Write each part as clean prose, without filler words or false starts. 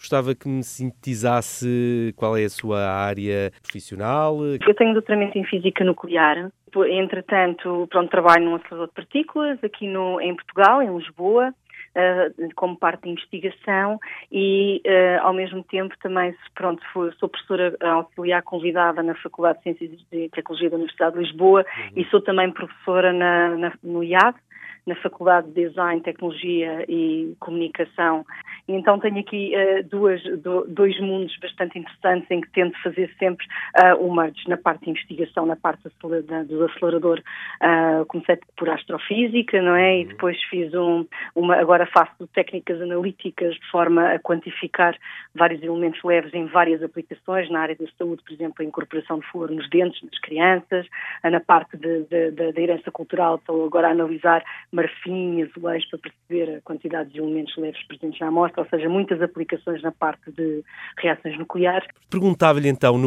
gostava que me sintetizasse qual é a sua área profissional. Eu tenho doutoramento em Física Nuclear. Entretanto, trabalho num acelerador de partículas aqui em Portugal, em Lisboa, como parte de investigação e, ao mesmo tempo, também sou professora auxiliar convidada na Faculdade de Ciências e Tecnologia da Universidade de Lisboa e sou também professora no IAD, na Faculdade de Design, Tecnologia e Comunicação. E então tenho aqui dois mundos bastante interessantes em que tento fazer sempre o merge na parte de investigação, na parte do acelerador. Comecei por astrofísica, não é? E depois fiz agora faço técnicas analíticas de forma a quantificar vários elementos leves em várias aplicações, na área da saúde, por exemplo, a incorporação de flúor nos dentes das crianças, na parte da herança cultural, estou agora a analisar marfim, azulejos, para perceber a quantidade de elementos leves presentes na amostra, ou seja, muitas aplicações na parte de reações nucleares. Perguntava-lhe então,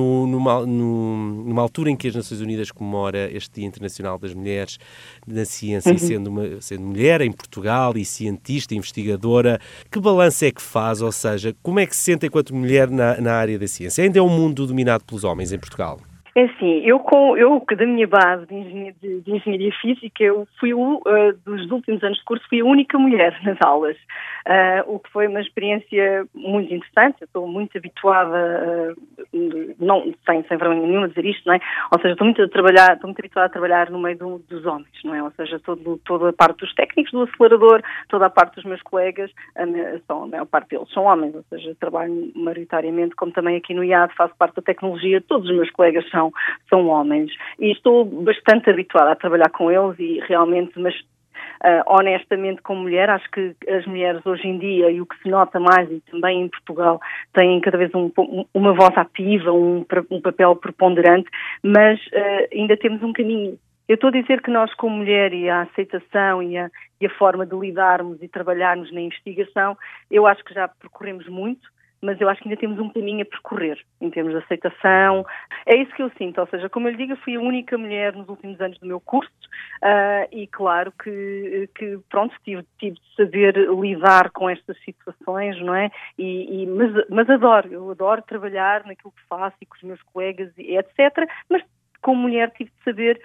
numa altura em que as Nações Unidas comemora este Dia Internacional das Mulheres na Ciência, e sendo mulher em Portugal e cientista, investigadora, que balanço é que faz, ou seja, como é que se sente enquanto mulher na área da ciência? Ainda é um mundo dominado pelos homens em Portugal? É assim, eu da minha base de engenharia física, eu fui dos últimos anos de curso, fui a única mulher nas aulas, o que foi uma experiência muito interessante. Eu estou muito habituada, sem vergonha nenhuma a dizer isto, não é? Ou seja, estou muito habituada a trabalhar no meio dos homens, não é? Ou seja, toda a parte dos técnicos do acelerador, toda a parte dos meus colegas, a maior parte deles são homens, ou seja, trabalho maioritariamente, como também aqui no IAD, faço parte da tecnologia, todos os meus colegas são homens e estou bastante habituada a trabalhar com eles e realmente, mas honestamente como mulher, acho que as mulheres hoje em dia, e o que se nota mais e também em Portugal, têm cada vez uma voz ativa, um papel preponderante, mas ainda temos um caminho. Eu estou a dizer que nós como mulher e a aceitação e a forma de lidarmos e trabalharmos na investigação, eu acho que já percorremos muito, mas eu acho que ainda temos um caminho a percorrer em termos de aceitação. É isso que eu sinto, ou seja, como eu lhe digo, eu fui a única mulher nos últimos anos do meu curso e claro que tive de saber lidar com estas situações, não é? Mas eu adoro trabalhar naquilo que faço e com os meus colegas e etc., mas como mulher tive de saber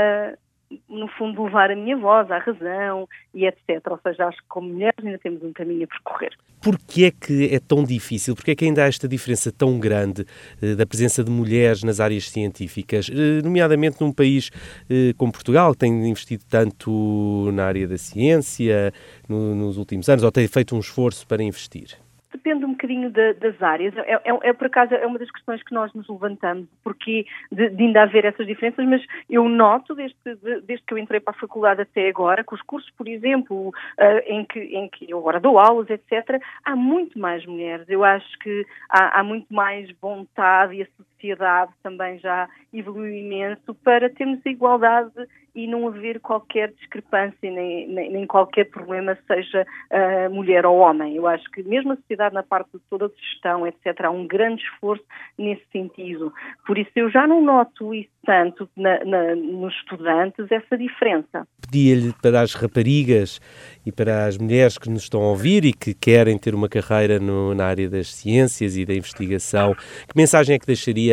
no fundo, levar a minha voz à razão e etc. Ou seja, acho que como mulheres ainda temos um caminho a percorrer. Porquê é que é tão difícil? Porquê é que ainda há esta diferença tão grande da presença de mulheres nas áreas científicas, nomeadamente num país como Portugal, que tem investido tanto na área da ciência nos últimos anos, ou tem feito um esforço para investir? Depende um bocadinho das áreas. Por acaso, é uma das questões que nós nos levantamos, porque de ainda haver essas diferenças, mas eu noto, desde que eu entrei para a faculdade até agora, que os cursos, por exemplo, em que eu agora dou aulas, etc., há muito mais mulheres. Eu acho que há muito mais vontade e a sociedade também já evoluiu imenso para termos a igualdade e não haver qualquer discrepância nem qualquer problema, seja mulher ou homem. Eu acho que mesmo a sociedade na parte de toda a gestão, etc., há um grande esforço nesse sentido. Por isso eu já não noto isso tanto nos estudantes, essa diferença. Pedia-lhe para as raparigas e para as mulheres que nos estão a ouvir e que querem ter uma carreira na área das ciências e da investigação, que mensagem é que deixaria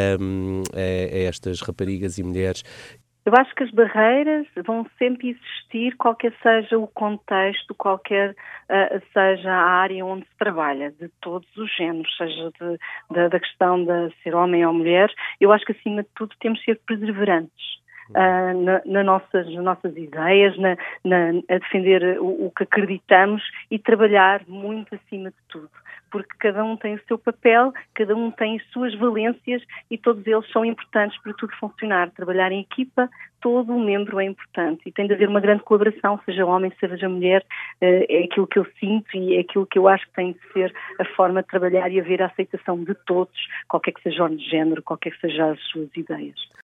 a estas raparigas e mulheres? Eu acho que as barreiras vão sempre existir, qualquer seja o contexto, qualquer seja a área onde se trabalha, de todos os géneros, seja da questão de ser homem ou mulher. Eu acho que, acima de tudo, temos de ser perseverantes nas nossas ideias, a defender o que acreditamos e trabalhar muito acima de tudo. Porque cada um tem o seu papel, cada um tem as suas valências e todos eles são importantes para tudo funcionar. Trabalhar em equipa, todo um membro é importante e tem de haver uma grande colaboração, seja homem, seja mulher, é aquilo que eu sinto e é aquilo que eu acho que tem de ser a forma de trabalhar e haver a aceitação de todos, qualquer que seja o género, qualquer que seja as suas ideias.